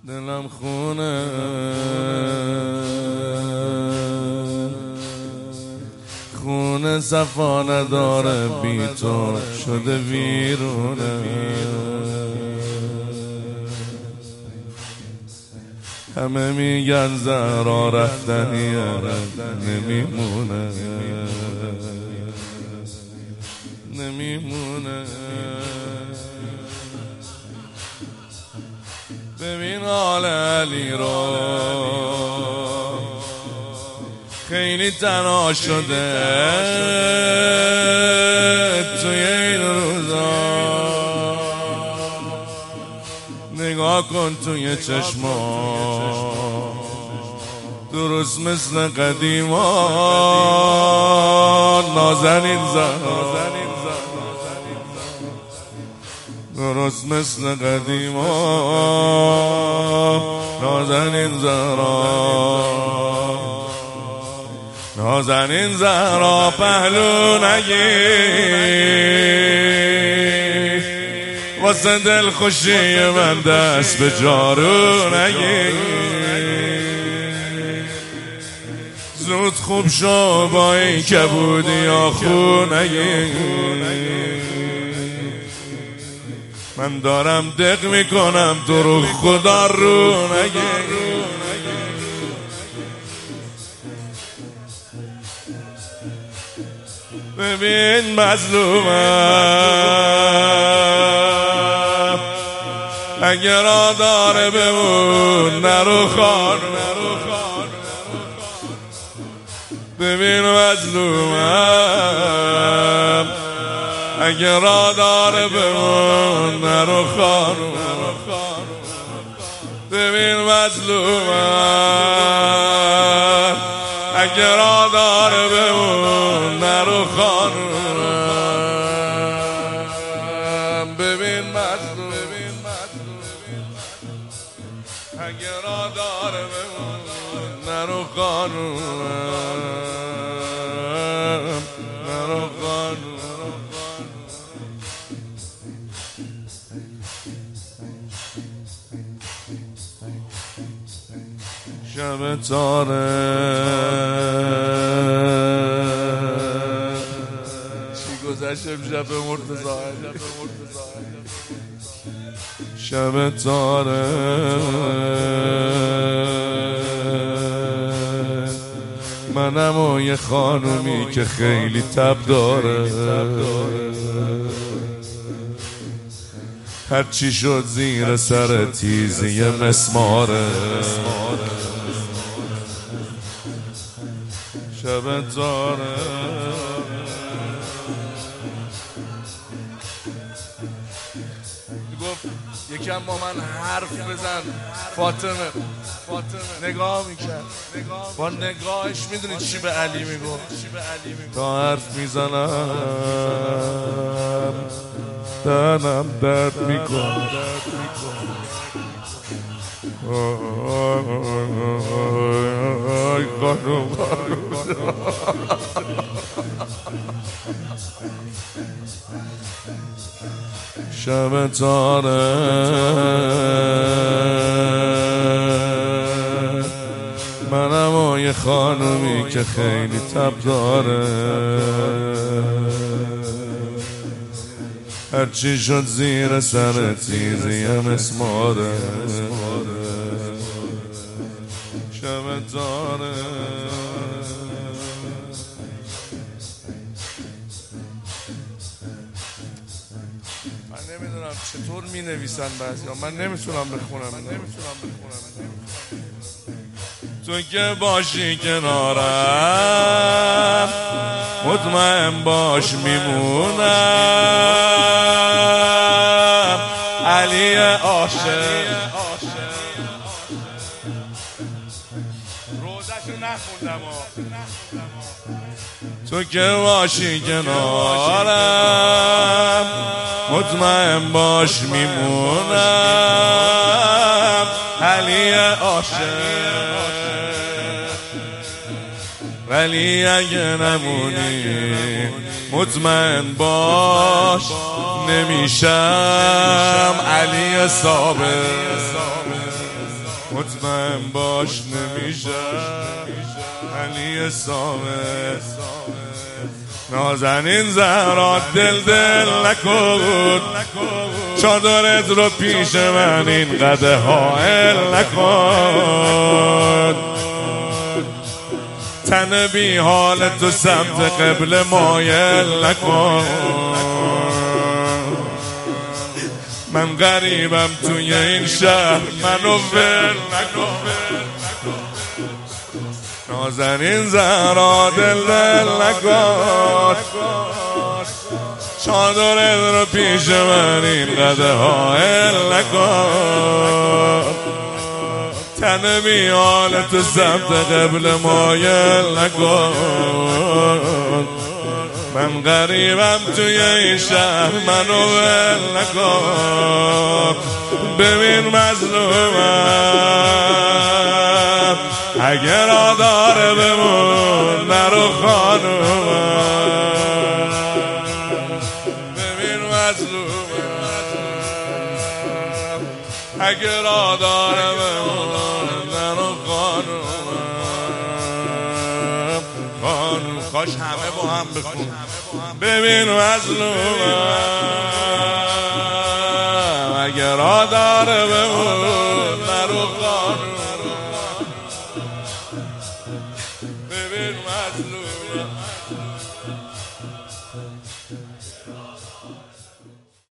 دلم خونه خونه صفا نداره بی تو شده ویرونه همه میگن زهرا رفتنیه نمیمونه نمیمونه ببین حال علی رو خیلی تنها شده توی این روزا نگاه کن توی چشما درست مثل قدیما نازنین زهرا درست مثل قدیما نازنین زهرا نازنین زهرا پهلو نگیر واسه دل خوشی من دست به جارو نگیر زود خوب شو با این کبودی یا خون نگیر من دارم دق میکنم تو رو خدا رو نگیر ببین مظلومم اگر داره بمون نرو خان ببین مظلومم اگر داره بمون نرو خان ببین مظلومم اگر داره بمون نرو خان ببین مظلوم اگر داره بمون نرو خان نرو خان شب تاره چی گذشت شب مرتضی شب تاره منم و یه خانومی که خیلی تب داره هرچی شد زیر سر تیزی مسماره شب تاره گفت یکم با من حرف بزن فاطمه نگاه میکرد با نگاهش میدونی چی به علی میگفت تا حرف میزنم تنم درد میکن آی خانم شب تاره منم و یه خانومی که خیلی تب داره هرچی شد زیر سر تیزی مسماره شب تاره من نمیدونم چطور می نویسن بعضیا من نمیتونم بخونم تو که باشی کنارم مطمئن باش میمونم علی عاشق روزشو نخوندم تو که باشی کنارم مطمئن باش میمونم علی عاشق ولی اگه نمونی مطمئن باش نمیشم علی صابر مطمئن باش نمیشه علی سامه نازنین زهرا دل نکن چادرت رو پیش من اینقدر حائل نکن تن بی حال تو سمت قبل مایل نکن من غریبم توی این شهر منو ول نکن نازنین زهرا دل نکن چادرت رو پیش من اینقدر حائل نکن تن بی حال تو سمت قبل مایل نکن من غریبم توی این شهر منو ول نکن ببین مظلومم اگر آداره بمون نرو خانومم ببین مظلومم اگر آداره بمون نرو خانومم کاش همه با هم بخون ببین مظلومم اگر آداره بمون نرو خانومم